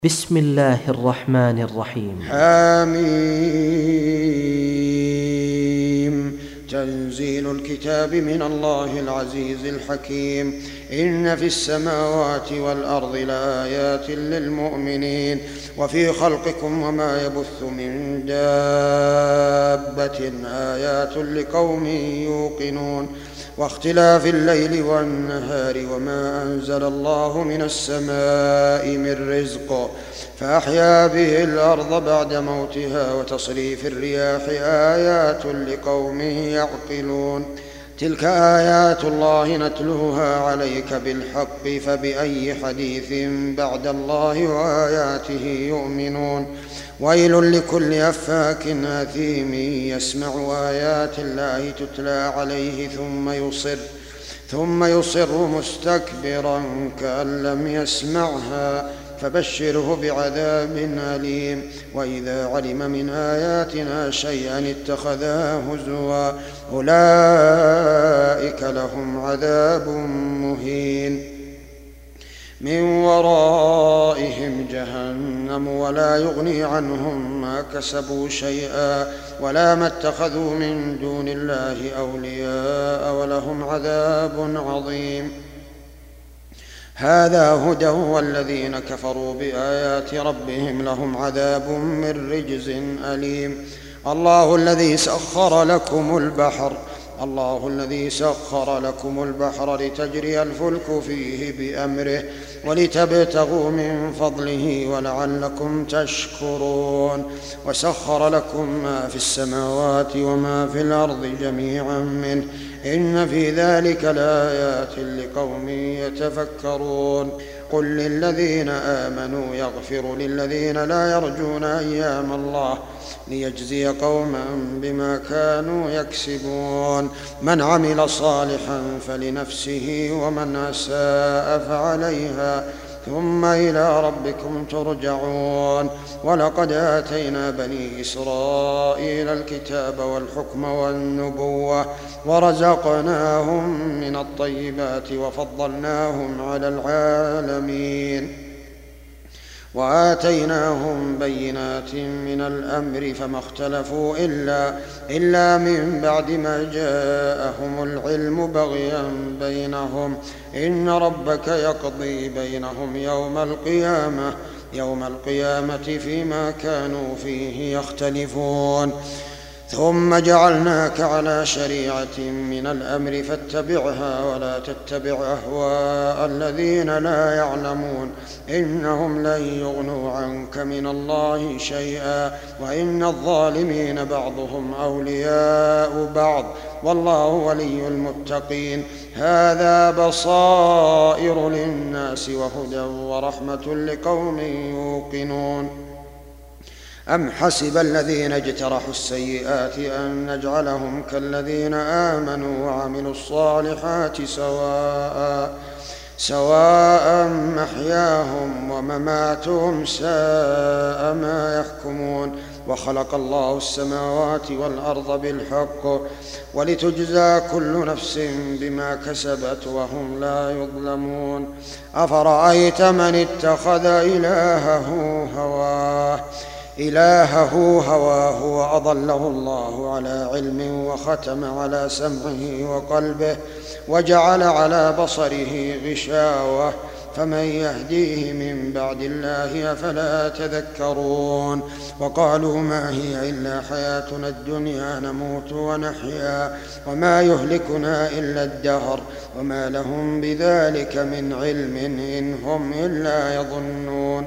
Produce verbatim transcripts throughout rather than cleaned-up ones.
بسم الله الرحمن الرحيم. حميم. تنزيل الكتاب من الله العزيز الحكيم. إن في السماوات والأرض لآيات للمؤمنين وفي خلقكم وما يبث من دابة آيات لقوم يوقنون واختلاف الليل والنهار وما أنزل الله من السماء من رزق فأحيا به الأرض بعد موتها وتصريف الرياح آيات لقوم يعقلون. تلك آيات الله نتلوها عليك بالحق فبأي حديث بعد الله وآياته يؤمنون. ويل لكل أفاك أثيم يسمع آيات الله تتلى عليه ثم يصر ثم يصر مستكبرا كأن لم يسمعها فبشره بعذاب أليم. وإذا علم من آياتنا شيئا اتخذاه هزوا أولئك لهم عذاب مهين من ورائهم جهنم ولا يغني عنهم ما كسبوا شيئا ولا ما اتخذوا من دون الله أولياء ولهم عذاب عظيم. هذا هدى والذين كفروا بآيات ربهم لهم عذاب من رجز أليم. الله الذي سخر لكم البحر الله الذي سخر لكم البحر لتجري الفلك فيه بأمره ولتبتغوا من فضله ولعلكم تشكرون. وسخر لكم ما في السماوات وما في الأرض جميعا منه إن في ذلك لآيات لقوم يتفكرون. قل للذين آمنوا يغفروا للذين لا يرجون أيام الله ليجزي قوما بما كانوا يكسبون. من عمل صالحا فلنفسه ومن أساء فعليها ثم إلى ربكم ترجعون. ولقد آتينا بني إسرائيل الكتاب والحكم والنبوة ورزقناهم من الطيبات وفضلناهم على العالمين وآتيناهم بينات من الأمر فما اختلفوا إلا, إلا من بعد ما جاءهم العلم بغيا بينهم إن ربك يقضي بينهم يوم القيامة يوم القيامة فيما كانوا فيه يختلفون. ثم جعلناك على شريعة من الأمر فاتبعها ولا تتبع أهواء الذين لا يعلمون إنهم لن يغنوا عنك من الله شيئا وإن الظالمين بعضهم أولياء بعض والله ولي المتقين. هذا بصائر للناس وهدى ورحمة لقوم يوقنون. أم حسب الذين اجترحوا السيئات أن نجعلهم كالذين آمنوا وعملوا الصالحات سواء سواء محياهم ومماتهم ساء ما يحكمون. وخلق الله السماوات والأرض بالحق ولتجزى كل نفس بما كسبت وهم لا يظلمون. أفرأيت من اتخذ إلهه هواه إلهه هواه وأضله الله على علم وختم على سمعه وقلبه وجعل على بصره غشاوة فمن يهديه من بعد الله أفلا تذكرون. وقالوا ما هي إلا حياتنا الدنيا نموت ونحيا وما يهلكنا إلا الدهر وما لهم بذلك من علم إن هم إلا يظنون.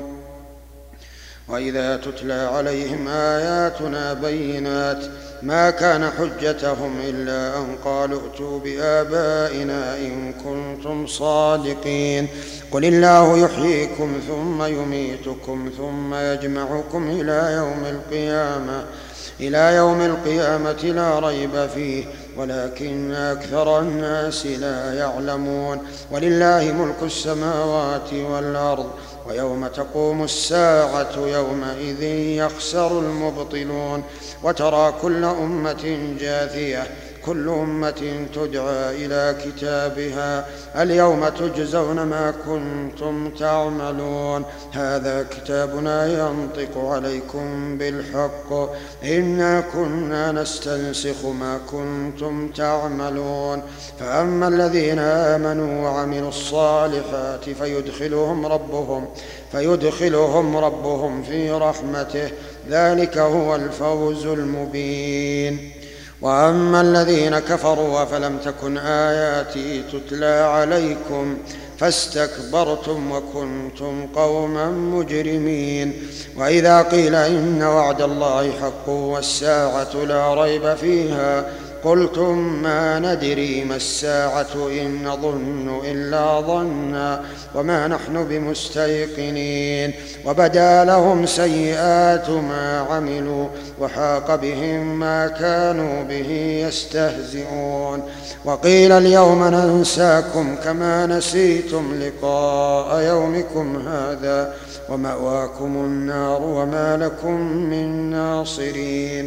وإذا تتلى عليهم آياتنا بينات ما كان حجتهم إلا أن قالوا ائتوا بآبائنا إن كنتم صادقين. قل الله يحييكم ثم يميتكم ثم يجمعكم إلى يوم القيامة إلى يوم القيامة لا ريب فيه ولكن أكثر الناس لا يعلمون. ولله ملك السماوات والأرض ويوم تقوم الساعة يومئذ يخسر المبطلون. وترى كل أمة جاثية كل أمة تدعى إلى كتابها اليوم تجزون ما كنتم تعملون هذا كتابنا ينطق عليكم بالحق إنا كنا نستنسخ ما كنتم تعملون فأما الذين آمنوا وعملوا الصالحات فيدخلهم ربهم فيدخلهم ربهم في رحمته ذلك هو الفوز المبين وأما الذين كفروا أفلم تكن آياتي تتلى عليكم فاستكبرتم وكنتم قوما مجرمين وإذا قيل إن وعد الله حق والساعة لا ريب فيها قلتم ما ندري ما الساعة إن نظن إلا ظنا وما نحن بمستيقنين وبدا لهم سيئات ما عملوا وحاق بهم ما كانوا به يستهزئون وقيل اليوم ننساكم كما نسيتم لقاء يومكم هذا ومأواكم النار وما لكم من ناصرين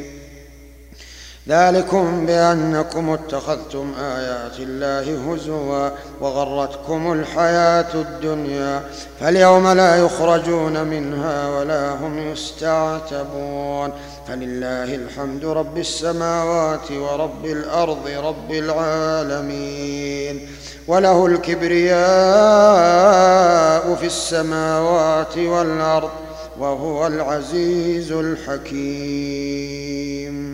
ذلكم بأنكم اتخذتم آيات الله هزوا وغرتكم الحياة الدنيا فاليوم لا يخرجون منها ولا هم يستعتبون فلله الحمد رب السماوات ورب الأرض رب العالمين وله الكبرياء في السماوات والأرض وهو العزيز الحكيم.